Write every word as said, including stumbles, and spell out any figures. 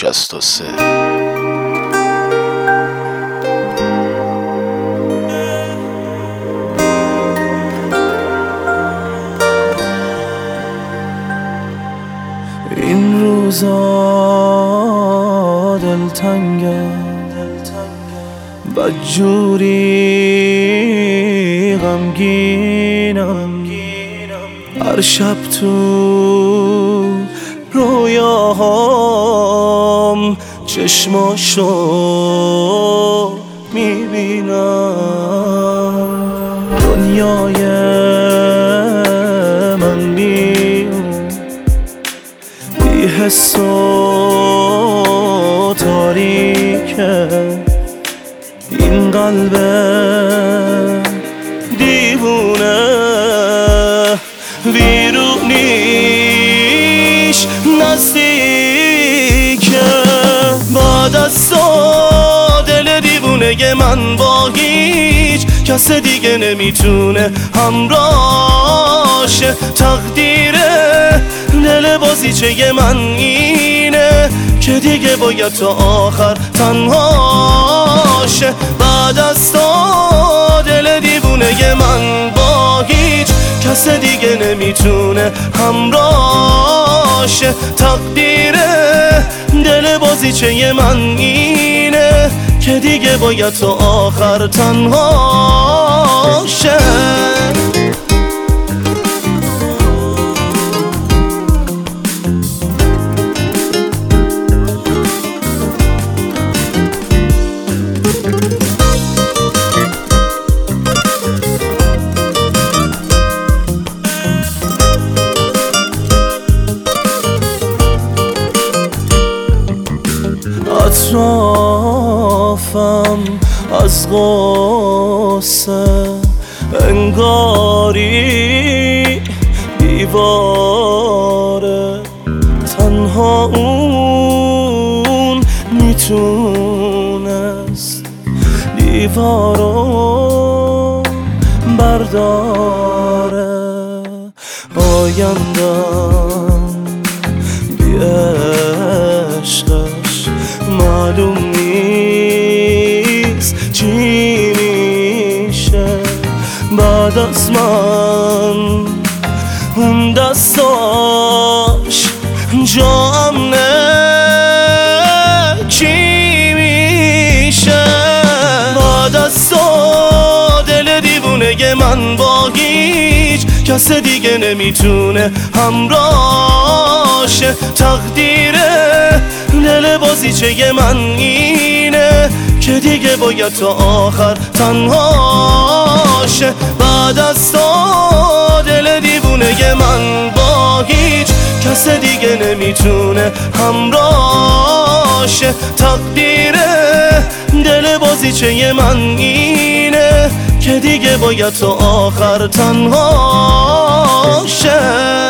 شصت و سه. این روزا دلتنگم، بدجوری غمگینم، هر شب تو رویاهام چشماشو میبینم. دنیای من بی بی حس و تاریکه، این قلب دیوونه ویرونیش نزدیکه. بعد از تو دل دیوونه من با هیچ کس دیگه نمیتونه همراشه. تقدیره دل بازیچه من اینه که دیگه باید تا آخر تنهاشه. بعد از تو دل دیوونه من با هیچ کس دیگه نمیتونه همراشه. تقدیره دل بازیچه من اینه که دیگه باید تا آخر تنهاشه. اطرافم از غصه انگاری دیواره، تنها اون میتونست دیوارو برداره. آیندم بی عشقش معلوم نیست چی میشه. بعد از من اون دستاش جا امنه چی میشه. بعد از تو دل دیوونه من با هیچ کس دیگه نمیتونه همراشه. تقدیره دل بازیچه من اینه که دیگه باید تا آخر تنهاشه. بعد از تو دل دیوونه من با هیچ کس دیگه نمیتونه همراشه. تقدیره دل بازیچه من اینه که دیگه باید تا آخر تنهاشه.